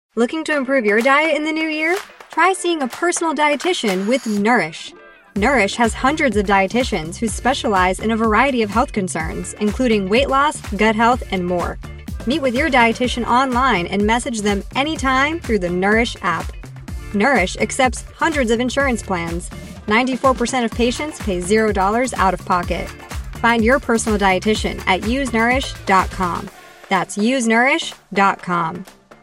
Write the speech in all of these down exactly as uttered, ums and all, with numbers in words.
Looking to improve your diet in the new year? Try seeing a personal dietitian with Nourish. Nourish has hundreds of dietitians who specialize in a variety of health concerns, including weight loss, gut health, and more. Meet with your dietitian online and message them anytime through the Nourish app. Nourish accepts hundreds of insurance plans. ninety-four percent of patients pay zero dollars out of pocket. Find your personal dietitian at use nourish dot com. That's use nourish dot com.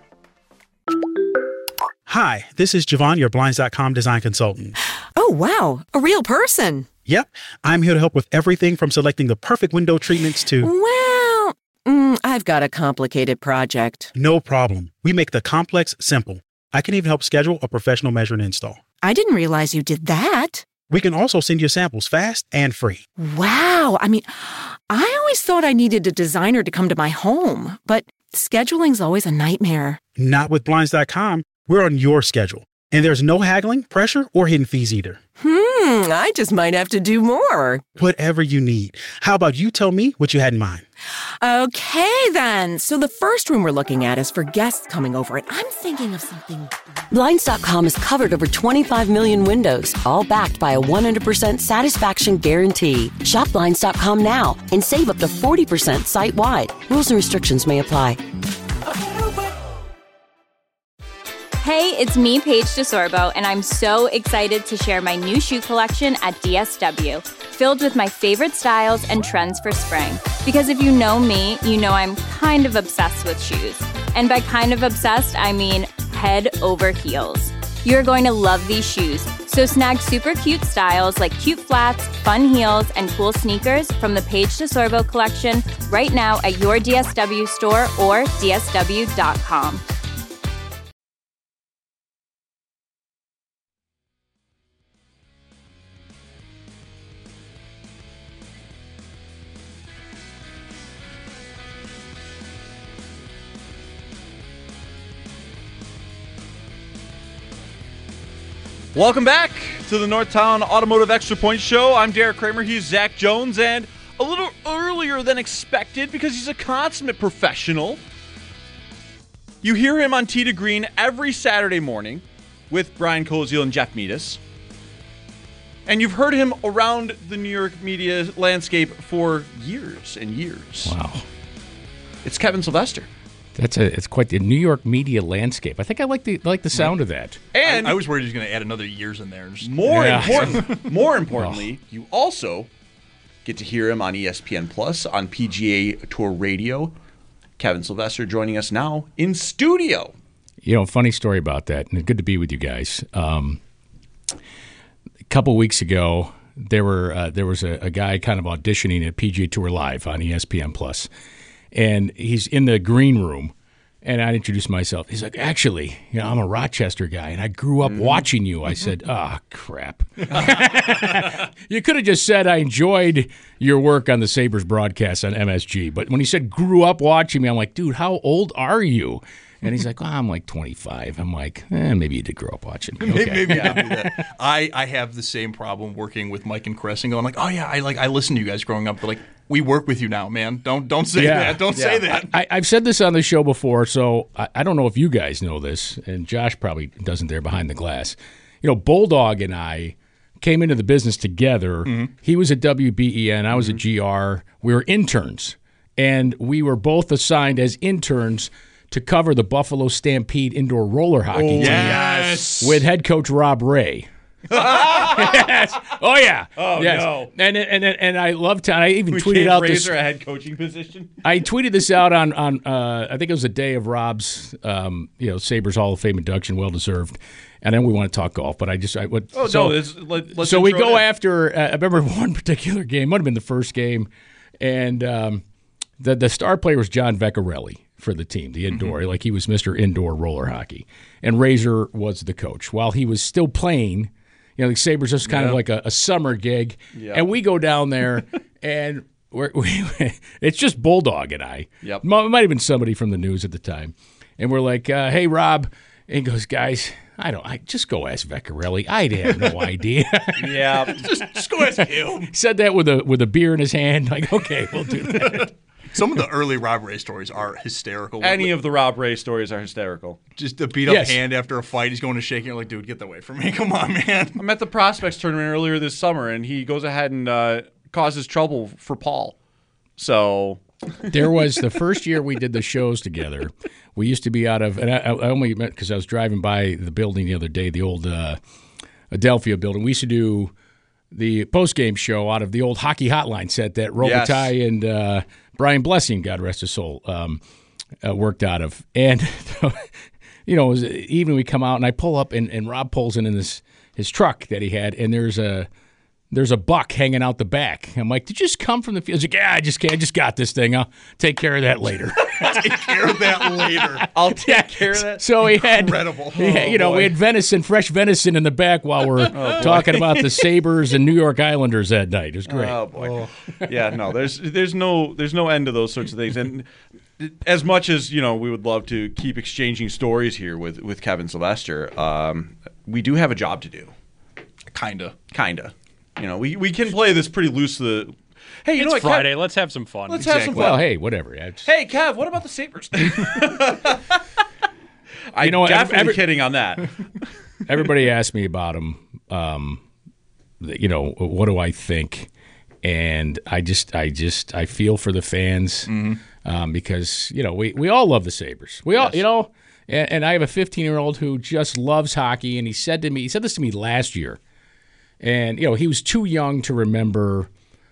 Hi, this is Javon, your Blinds dot com design consultant. Oh, wow. A real person. Yep. I'm here to help with everything from selecting the perfect window treatments to... Well, mm, I've got a complicated project. No problem. We make the complex simple. I can even help schedule a professional measure and install. I didn't realize you did that. We can also send you samples fast and free. Wow. I mean, I always thought I needed a designer to come to my home, but scheduling's always a nightmare. Not with Blinds dot com. We're on your schedule. And there's no haggling, pressure, or hidden fees either. Hmm, I just might have to do more. Whatever you need. How about you tell me what you had in mind? Okay, then. So the first room we're looking at is for guests coming over, and I'm thinking of something... Blinds dot com has covered over twenty-five million windows, all backed by a one hundred percent satisfaction guarantee. Shop Blinds dot com now and save up to forty percent site-wide. Rules and restrictions may apply. Hey, it's me, Paige DeSorbo, and I'm so excited to share my new shoe collection at D S W, filled with my favorite styles and trends for spring. Because if you know me, you know I'm kind of obsessed with shoes. And by kind of obsessed, I mean head over heels. You're going to love these shoes, so snag super cute styles like cute flats, fun heels, and cool sneakers from the Paige DeSorbo collection right now at your D S W store or D S W dot com. Welcome back to the Northtown Automotive Extra Point Show. I'm Derek Kramer. He's Zach Jones, and a little earlier than expected because he's a consummate professional. You hear him on Tee to Green every Saturday morning with Brian Koziel and Jeff Meadis. And you've heard him around the New York media landscape for years and years. Wow. It's Kevin Sylvester. That's a it's quite the New York media landscape. I think I like the like the sound of that. And I, I was worried he was going to add another years in there. Just, more Yeah. important, more importantly, you also get to hear him on E S P N Plus on P G A Tour Radio. Kevin Sylvester joining us now in studio. You know, funny story about that, and good to be with you guys. Um, a couple weeks ago, there were uh, there was a, a guy kind of auditioning at P G A Tour Live on E S P N Plus. And he's in the green room, and I introduced myself. He's like, actually, you know, I'm a Rochester guy, and I grew up mm-hmm. watching you. I said, ah, oh, crap. You could have just said I enjoyed your work on the Sabres broadcast on M S G. But when he said grew up watching me, I'm like, dude, how old are you? And he's like, oh, I'm like twenty-five. I'm like, eh, maybe you did grow up watching me. Okay. Maybe I do that. I, I have the same problem working with Mike and Chris and going like, oh, yeah, I like I listened to you guys growing up, but like, we work with you now, man. Don't don't say yeah. that. Don't yeah. say that. I, I've said this on the show before, so I, I don't know if you guys know this, and Josh probably doesn't there behind the glass. You know, Bulldog and I came into the business together. Mm-hmm. He was at W B E N. I was mm-hmm. at G R. We were interns, and we were both assigned as interns to cover the Buffalo Stampede indoor roller hockey oh, team yes. with head coach Rob Ray. Yes. Oh yeah. Oh yes. no. And and and, and I loved. I even we tweeted can't out raise this. her a head coaching position. I tweeted this out on on. Uh, I think it was the day of Rob's, um, you know, Sabres Hall of Fame induction, well deserved. And then we want to talk golf, but I just I would. Oh so, no. Let's, let, let's so we go it. after. Uh, I remember one particular game. Might have been the first game, and um, the the star player was John Vecchiarelli for the team, the indoor, mm-hmm. like he was Mister Indoor Roller Hockey, and Razor was the coach while he was still playing. You know, the Sabres just kind yep. of like a, a summer gig, yep. and we go down there, and we're, we it's just Bulldog and I. Yep. It might have been somebody from the news at the time, and we're like, uh, "Hey, Rob," and he goes, "Guys, I don't. I just go ask Vecchiarelli. I have no idea." Yeah, just, just go ask him. He said that with a with a beer in his hand. Like, okay, we'll do that. Some of the early Rob Ray stories are hysterical. Any of the Rob Ray stories are hysterical. Just a beat up Yes. hand after a fight. He's going to shake it. You're like, dude, get that away from me. Come on, man. I'm at the Prospects tournament earlier this summer, and he goes ahead and uh, causes trouble for Paul. So There was the first year we did the shows together. We used to be out of, and I, I only met because I was driving by the building the other day, the old uh, Adelphia building. We used to do the post-game show out of the old hockey hotline set that Robitaille Yes. and uh, Brian Blessing, God rest his soul, um, uh, worked out of. And, you know, it was even we come out, and I pull up, and, and Rob pulls in in this his truck that he had, and there's a there's a buck hanging out the back. I'm like, did you just come from the field? He's like, yeah, I just, I just got this thing. I'll take care of that later. Take care of that later. I'll take care of that. So he had, Incredible. he had- Oh, you know, boy. we had venison, fresh venison in the back while we're talking about the Sabres and New York Islanders that night. It was great. Oh boy. Yeah, no, there's there's no there's no end to those sorts of things. And as much as, you know, we would love to keep exchanging stories here with, with Kevin Sylvester, um, we do have a job to do. Kinda. Kinda. You know, we, we can play this pretty loose. The hey, you It's know what, Friday. Kev, Let's have some fun. let's have some fun. Well, hey, whatever. Yeah, it's- Hey, Kev, what about the Sabres? I'm You know what, definitely every- kidding on that. Everybody asked me about him. Um, you know, what do I think? And I just, I just, I feel for the fans um, because you know we, we all love the Sabres. We all, you know, and, and I have a fifteen year old who just loves hockey, and he said to me, he said this to me last year, and you know he was too young to remember,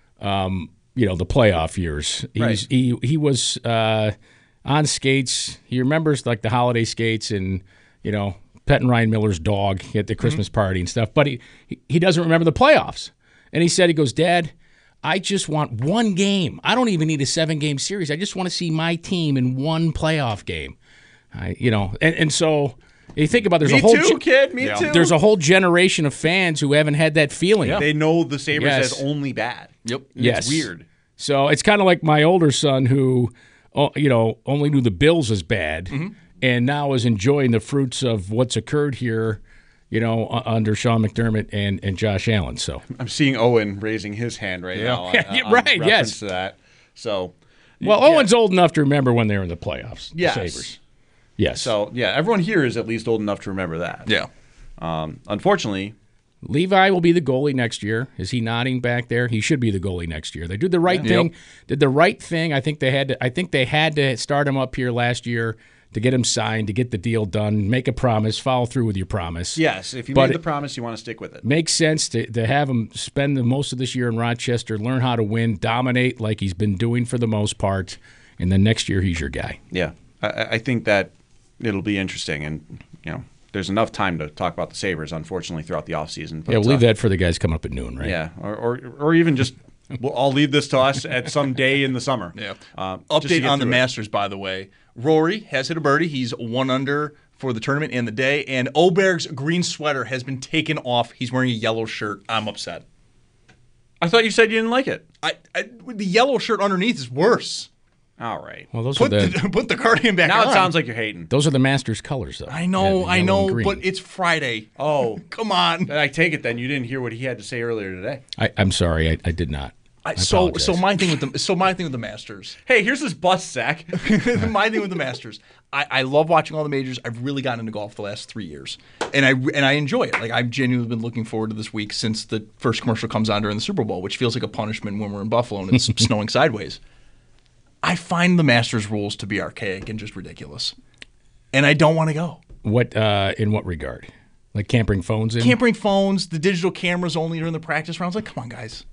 um, you know, the playoff years. He's, Right. He he was uh, on skates. He remembers like the holiday skates and you know. Petting Ryan Miller's dog at the Christmas party and stuff, but he, he he doesn't remember the playoffs. And he said, he goes, Dad, I just want one game. I don't even need a seven-game series. I just want to see my team in one playoff game. I, you know, and, and so you think about there's Me a whole too, kid. Me Yeah. too. there's a whole generation of fans who haven't had that feeling. They know the Sabres Yes. as only bad. Yep. And Yes. It's weird. So it's kind of like my older son who, oh, you know, only knew the Bills as bad, and now is enjoying the fruits of what's occurred here, you know, u- under Sean McDermott and, and Josh Allen. So I'm seeing Owen raising his hand right now. On, Yeah, on right, reference yes. To that. So, well, yeah. Owen's old enough to remember when they were in the playoffs. The Yes. Sabres. Yes. So yeah, everyone here is at least old enough to remember that. Yeah. Um, unfortunately, Levi will be the goalie next year. Is he nodding back there? He should be the goalie next year. They did the right thing. Did the right thing. I think they had to. I think they had to start him up here last year to get him signed, to get the deal done, make a promise, follow through with your promise. yes, if you But made it- the promise, you want to stick with it. Makes sense to, to have him spend the most of this year in Rochester, learn how to win, dominate like he's been doing for the most part, and then next year he's your guy. Yeah, I, I think that it'll be interesting, and you know, there's enough time to talk about the Sabres, unfortunately, throughout the offseason. Yeah, we'll leave that for the guys coming up at noon, right? Yeah, or or, or even just we'll, I'll leave this to us at some day in the summer. Yeah. Um, just to Update get on the through it. Masters, by the way. Rory has hit a birdie. He's one under for the tournament and the day. And Oberg's green sweater has been taken off. He's wearing a yellow shirt. I'm upset. I thought you said you didn't like it. I, I the yellow shirt underneath is worse. All right. Well, those Put are the the, put the cardigan back Now on. it sounds like you're hating. those are the Masters colors, though. I know, Yeah, I yellow and know, green. but it's Friday. Oh, Come on. I take it then you didn't hear what he had to say earlier today. I, I'm sorry, I, I did not. I, I so apologize. so my thing with the so my thing with the Masters. Hey, here's this bus, Zach. My thing with the Masters, I, I love watching all the majors. I've really gotten into golf the last three years, and I and I enjoy it. Like I've genuinely been looking forward to this week since the first commercial comes on during the Super Bowl, which feels like a punishment when we're in Buffalo and it's snowing sideways. I find the Masters rules to be archaic and just ridiculous, and I don't want to go. What uh, in what regard? Like can't bring phones in? Can't bring phones. The digital cameras only during the practice rounds. Like, come on, guys.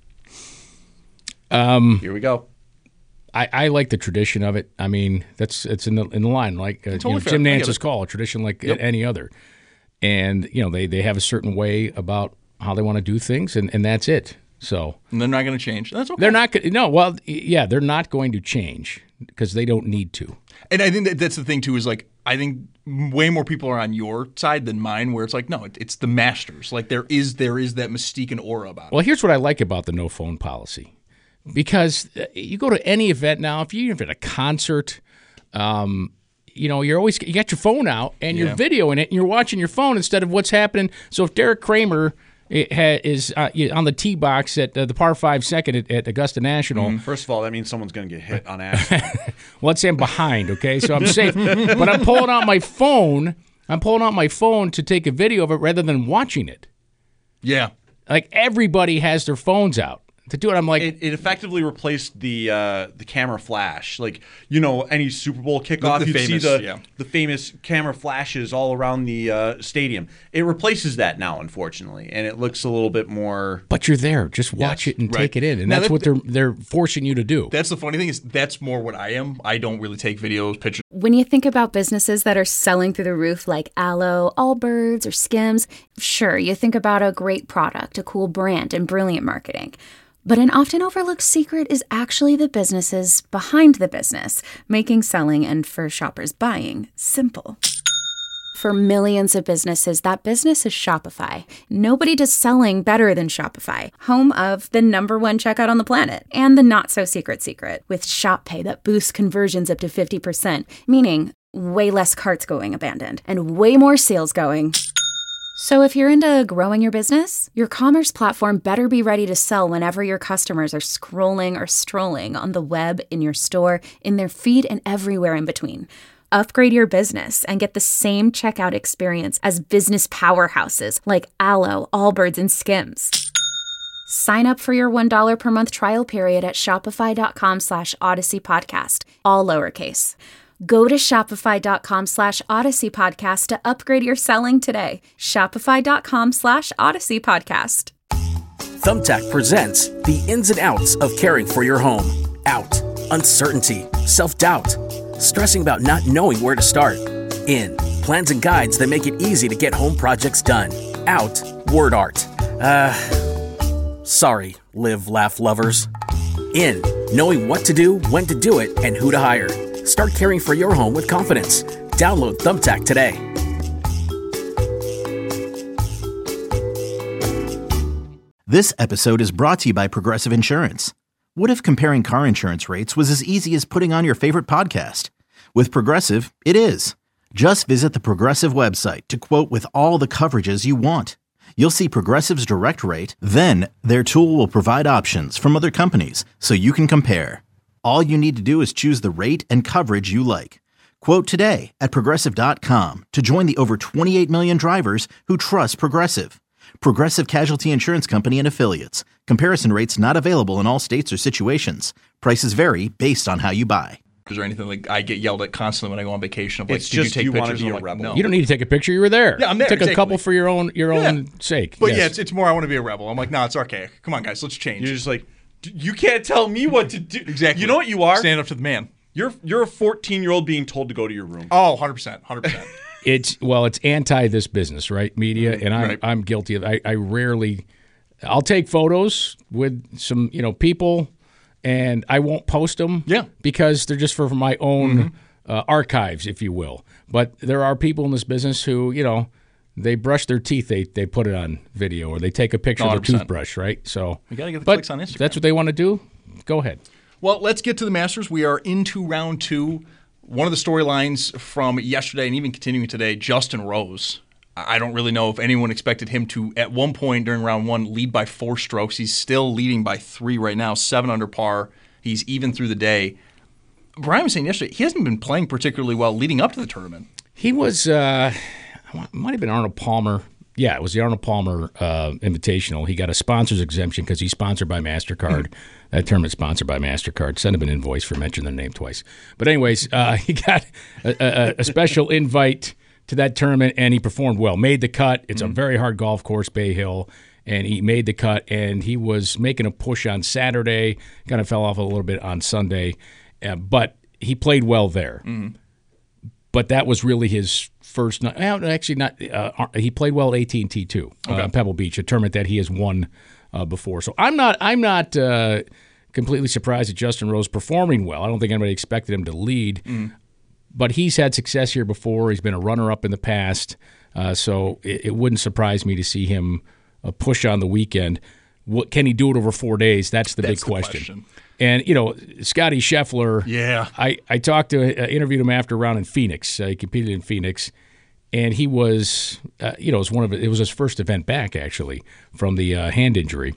Here we go. I, I like the tradition of it. I mean, that's it's in the in the line, like uh, you Totally know, fair. Jim I get Nance's it. call, a tradition like Yep. any other. And you know, they they have a certain way about how they want to do things, and, and that's it. So And they're not going to change. That's okay. they're not go- no, well, yeah, they're not going to change because they don't need to. And I think that that's the thing too. Is like I think way more people are on your side than mine. Where it's like, no, it, it's the Masters. Like there is there is that mystique and aura about it. Well, here's what I like about the no phone policy, because uh, you go to any event now, if you're at a concert, um, you know, you're always you got your phone out and you're Yeah. videoing it and you're watching your phone instead of what's happening. So if Derek Kramer it ha- is uh, on the tee box at uh, the par five second at, at Augusta National. Mm-hmm. First of all, that means someone's going to get hit on asphalt. Well, let's say I'm behind, okay? So I'm safe. But I'm pulling out my phone. I'm pulling out my phone to take a video of it rather than watching it. Yeah. Like, everybody has their phones out to do it. I'm like, it, it effectively replaced the uh, the camera flash. Like, you know, any Super Bowl kickoff, The- the you'd famous, see the yeah. the famous camera flashes all around the uh, stadium. It replaces that now, unfortunately, and it looks a little bit more. but you're there. Just watch Yes, it and right. take it in, and Now that's that- what they're they're forcing you to do. That's the funny thing is that's more what I am. I don't really take videos, pictures. When you think about businesses that are selling through the roof like Aloe, Allbirds, or Skims, sure, you think about a great product, a cool brand, and brilliant marketing. But an often overlooked secret is actually the businesses behind the business, making selling and for shoppers buying simple. For millions of businesses, that business is Shopify. Nobody does selling better than Shopify, home of the number one checkout on the planet and the not-so-secret secret with Shop Pay that boosts conversions up to fifty percent, meaning way less carts going abandoned and way more sales going. So if you're into growing your business, your commerce platform better be ready to sell whenever your customers are scrolling or strolling on the web, in your store, in their feed, and everywhere in between. Upgrade your business and get the same checkout experience as business powerhouses like Aloe, Allbirds, and Skims. Sign up for your one dollar per month trial period at shopify.com slash Odyssey Podcast, all lowercase. Go to shopify.com slash Odyssey Podcast to upgrade your selling today. Shopify.com slash Odyssey Podcast. Thumbtack presents the ins and outs of caring for your home. Out, uncertainty, self-doubt, stressing about not knowing where to start. In, plans and guides that make it easy to get home projects done. Out, word art. Uh, sorry, live, laugh lovers. In, knowing what to do, when to do it, and who to hire. Start caring for your home with confidence. Download Thumbtack today. This episode is brought to you by Progressive Insurance. What if comparing car insurance rates was as easy as putting on your favorite podcast? With Progressive, it is. Just visit the Progressive website to quote with all the coverages you want. You'll see Progressive's direct rate, then their tool will provide options from other companies so you can compare. All you need to do is choose the rate and coverage you like. Quote today at Progressive dot com to join the over twenty-eight million drivers who trust Progressive. Progressive Casualty Insurance Company and Affiliates. Comparison rates not available in all states or situations. Prices vary based on how you buy. Or anything like I get yelled at constantly when I go on vacation. Of like, It's did just you take you wanna pictures? be I'm a like, rebel. no. You don't need to take a picture. You were there. Yeah, I'm there, Take a exactly. couple for your own your Yeah. own sake. But yes. yeah, it's, it's more I want to be a rebel. I'm like, no, it's archaic. Come on, guys, let's change. You're just like, "D- you can't tell me what to do. Exactly. You know what you are? Stand up to the man. You're you're a fourteen-year-old being told to go to your room. Oh, one hundred percent. one hundred percent. It's well, it's anti this business, right? Media, and I'm Right. I'm guilty of. I, I rarely, I'll take photos with some you know people, and I won't post them. Yeah. because they're just for, for my own uh, archives, if you will. But there are people in this business who you know they brush their teeth, they they put it on video, or they take a picture of one their hundred percent. toothbrush, right? So We gotta get the but clicks on Instagram. That's what they want to do. Go ahead. Well, let's get to the Masters. We are into round two. One of the storylines from yesterday and even continuing today, Justin Rose. I don't really know if anyone expected him to, at one point during round one, lead by four strokes. He's still leading by three right now, seven under par. He's even through the day. Brian was saying yesterday, he hasn't been playing particularly well leading up to the tournament. He was, uh, it might have been Arnold Palmer. Yeah, it was the Arnold Palmer uh, Invitational. He got a sponsor's exemption because he's sponsored by MasterCard. That tournament's sponsored by MasterCard. Send him an invoice for mentioning their name twice. But anyways, uh, he got a, a, a special invite to that tournament, and he performed well. Made the cut. It's mm-hmm. a very hard golf course, Bay Hill, and he made the cut, and he was making a push on Saturday. Kind of fell off a little bit on Sunday, uh, but he played well there. Mm-hmm. But that was really his first night. Well, actually, not. Uh, he played well at A T and T too, okay. uh, Pebble Beach, a tournament that he has won uh, before. So I'm not. I'm not uh, completely surprised at Justin Rose performing well. I don't think anybody expected him to lead, mm. but he's had success here before. He's been a runner-up in the past, uh, so it, it wouldn't surprise me to see him uh, push on the weekend. What can he do it over four days? That's the That's big the question. question. And, you know, Scotty Scheffler, yeah. I, I talked to, uh, interviewed him after a round in Phoenix. Uh, he competed in Phoenix. and he was, uh, you know, it was one of it was his first event back actually from the uh, hand injury,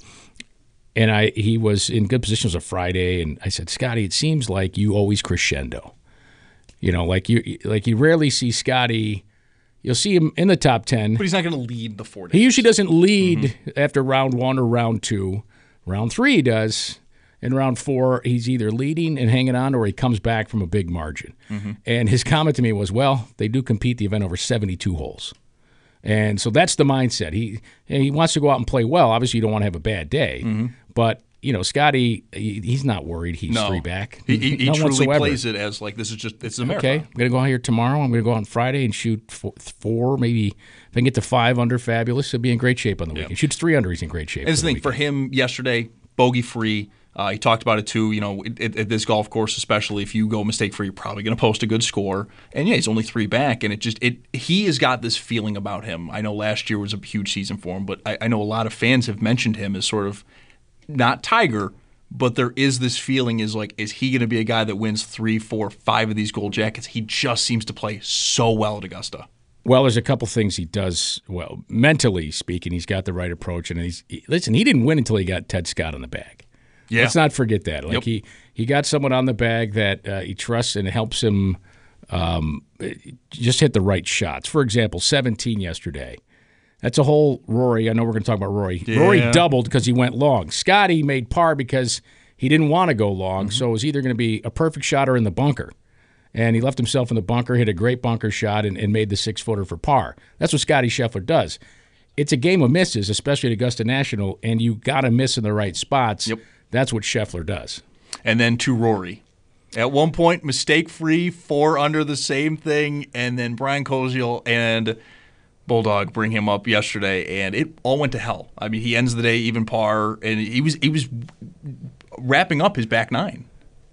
and I he was in good position. It was a Friday, and I said, Scotty, it seems like you always crescendo, you know, like you like you rarely see Scotty. You'll see him in the top ten, but he's not going to lead the four days. He usually doesn't lead mm-hmm. after round one or round two. Round three he does. In round four, he's either leading and hanging on, or he comes back from a big margin. Mm-hmm. And his comment to me was, "Well, they do compete the event over seventy-two holes." And so that's the mindset. He he wants to go out and play well. Obviously, you don't want to have a bad day, mm-hmm. but you know, Scotty, he, he's not worried. He's no. three back. He, he, he truly whatsoever. plays it as like this is just it's a marathon. Okay, I'm going to go out here tomorrow. I'm going to go out on Friday and shoot four, four, maybe if I can get to five under, fabulous. He'll be in great shape on the weekend. Yep. Shoots three under, he's in great shape. And this thing for him yesterday, bogey free. Uh, he talked about it too. You know, at, at this golf course, especially if you go mistake free, you're probably going to post a good score. And yeah, he's only three back, and it just it he has got this feeling about him. I know last year was a huge season for him, but I, I know a lot of fans have mentioned him as sort of not Tiger. But there is this feeling is like, is he going to be a guy that wins three, four, five of these gold jackets? He just seems to play so well at Augusta. Well, there's a couple things he does well. Mentally speaking, he's got the right approach. And he's he, listen, he didn't win until he got Ted Scott on the bag. Yeah. Let's not forget that. Like yep. he, he got someone on the bag that uh, he trusts and helps him um, just hit the right shots. For example, seventeen yesterday. That's a whole Rory. I know we're going to talk about Rory. Yeah. Rory doubled because he went long. Scotty made par because he didn't want to go long, mm-hmm. so it was either going to be a perfect shot or in the bunker. And he left himself in the bunker, hit a great bunker shot, and, and made the six-footer for par. That's what Scotty Scheffler does. It's a game of misses, especially at Augusta National, and you got to miss in the right spots. Yep. That's what Scheffler does. And then to Rory. At one point, mistake-free, four under the same thing, and then Brian Koziel and Bulldog bring him up yesterday, and it all went to hell. I mean, he ends the day even par, and he was he was wrapping up his back nine.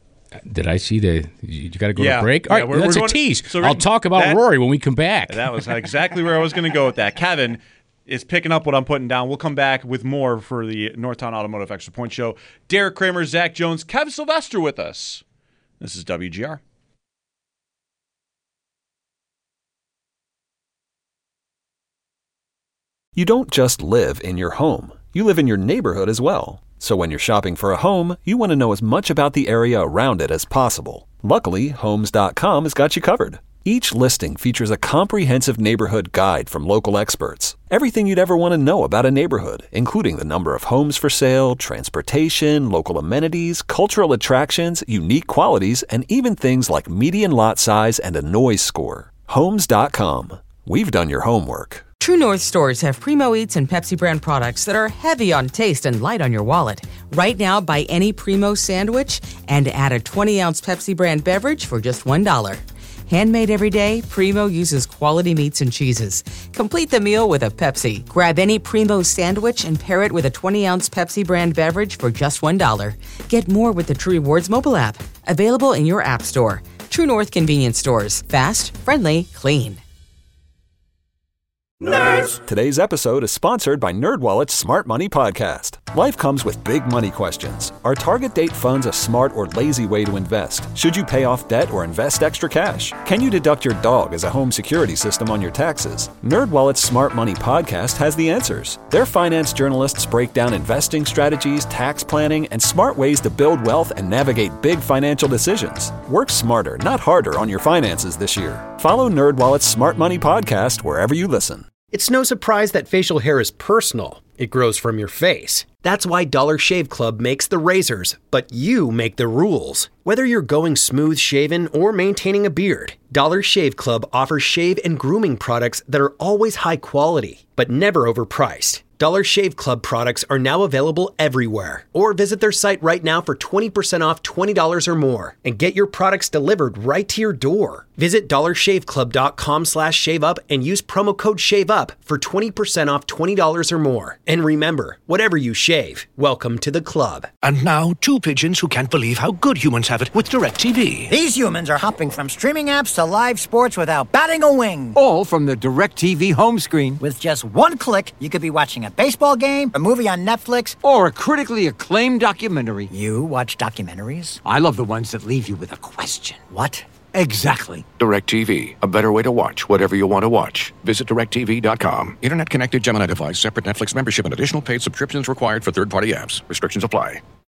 Did I see the? You got to go yeah. to break. All yeah, right, we're, that's we're a tease. So I'll talk about that, Rory when we come back. That was exactly where I was going to go with that. Kevin is picking up what I'm putting down. We'll come back with more for the Northtown Automotive Extra Point Show. Derek Kramer, Zach Jones, Kevin Sylvester with us. This is W G R. You don't just live in your home. You live in your neighborhood as well. So when you're shopping for a home, you want to know as much about the area around it as possible. Luckily, Homes dot com has got you covered. Each listing features a comprehensive neighborhood guide from local experts. Everything you'd ever want to know about a neighborhood, including the number of homes for sale, transportation, local amenities, cultural attractions, unique qualities, and even things like median lot size and a noise score. Homes dot com. We've done your homework. True North stores have Primo Eats and Pepsi brand products that are heavy on taste and light on your wallet. Right now, buy any Primo sandwich and add a twenty-ounce Pepsi brand beverage for just one dollar. Handmade every day, Primo uses quality meats and cheeses. Complete the meal with a Pepsi. Grab any Primo sandwich and pair it with a twenty-ounce Pepsi brand beverage for just one dollar. Get more with the True Rewards mobile app. Available in your app store. True North convenience stores. Fast, friendly, clean. Nerds! Today's episode is sponsored by NerdWallet's Smart Money Podcast. Life comes with big money questions. Are target date funds a smart or lazy way to invest? Should you pay off debt or invest extra cash? Can you deduct your dog as a home security system on your taxes? NerdWallet's Smart Money Podcast has the answers. Their finance journalists break down investing strategies, tax planning, and smart ways to build wealth and navigate big financial decisions. Work smarter, not harder on your finances this year. Follow NerdWallet's Smart Money Podcast wherever you listen. It's no surprise that facial hair is personal. It grows from your face. That's why Dollar Shave Club makes the razors, but you make the rules. Whether you're going smooth shaven or maintaining a beard, Dollar Shave Club offers shave and grooming products that are always high quality, but never overpriced. Dollar Shave Club products are now available everywhere. Or visit their site right now for twenty percent off twenty dollars or more and get your products delivered right to your door. Visit dollarshaveclub.com slash shave up and use promo code SHAVEUP for twenty percent off twenty dollars or more. And remember, whatever you shave, welcome to the club. And now, two pigeons who can't believe how good humans have it with DirecTV. These humans are hopping from streaming apps to live sports without batting a wing. All from the DirecTV home screen. With just one click, you could be watching a baseball game, a movie on Netflix, or a critically acclaimed documentary. You watch documentaries? I love the ones that leave you with a question. What Exactly. DirecTV, a better way to watch whatever you want to watch. Visit direct T V dot com. Internet connected Gemini device, separate Netflix membership, and additional paid subscriptions required for third-party apps. Restrictions apply.